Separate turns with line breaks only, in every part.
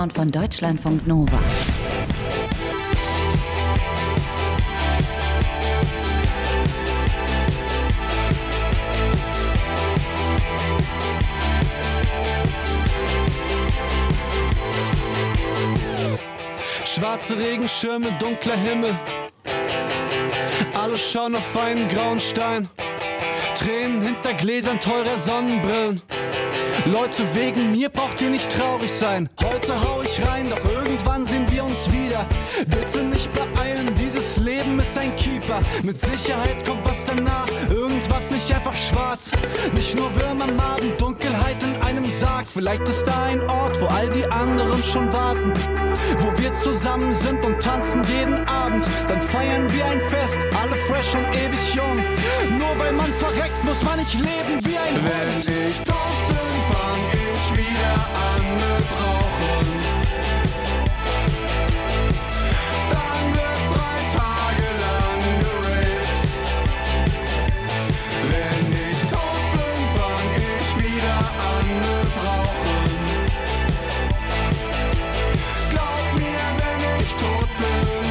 Und von Deutschlandfunk Nova.
Schwarze Regenschirme, dunkler Himmel. Alle schauen auf einen grauen Stein. Tränen hinter Gläsern teurer Sonnenbrillen. Leute, wegen mir braucht ihr nicht traurig sein. Heute hau ich rein, doch irgendwann sehen wir uns wieder. Bitte nicht beeilen, dieses Leben ist ein Keeper. Mit Sicherheit kommt was danach, irgendwas nicht einfach schwarz. Nicht nur Würmer am Abend, Dunkelheit in einem Sarg. Vielleicht ist da ein Ort, wo all die anderen schon warten. Wo wir zusammen sind und tanzen jeden Abend. Dann feiern wir ein Fest, alle fresh und ewig jung. Nur weil man verreckt, muss man nicht leben wie ein Hund.
Wenn ich tot bin, fang ich wieder an mit Rauchen. Dann wird 3 Tage lang geraved. Wenn ich tot bin, fang ich wieder an mit Rauchen. Glaub mir, wenn ich tot bin,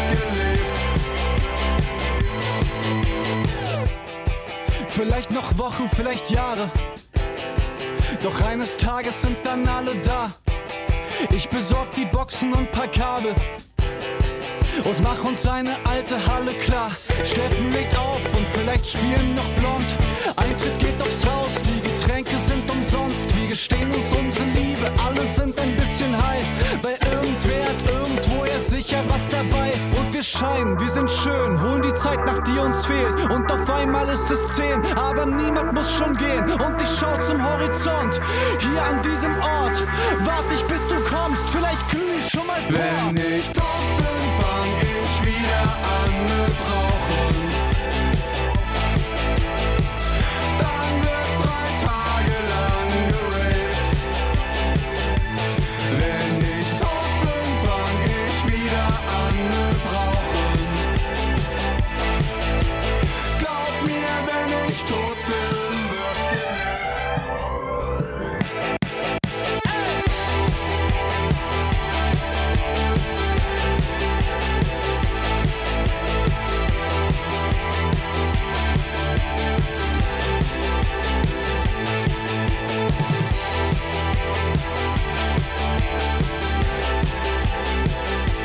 wird gelebt.
Vielleicht noch Wochen, vielleicht Jahre. Doch eines Tages sind dann alle da. Ich besorg die Boxen und paar Kabel und mach uns eine alte Halle klar. Steffen legt auf und vielleicht spielen noch blond. Eintritt geht aufs Haus, die Getränke sind umsonst. Wir gestehen uns unsere Liebe, alle sind ein bisschen high. Weil irgendwer hat irgendwo ja sicher was dabei. Und wir scheinen, wir sind schön, holen die Zeit nach, die uns fehlt. Und auf einmal ist es 10, aber niemand muss schon gehen. Und ich schau zum Horizont, hier an diesem Ort. Wart ich bis du kommst, vielleicht glüh ich schon mal vor.
Wenn ich tot bin, fang ich wieder an mit Rauchen. Dann wird 3 Tage lang geraved. Wenn ich tot bin, fang ich wieder an mit Rauchen. Glaub mir, wenn ich tot bin.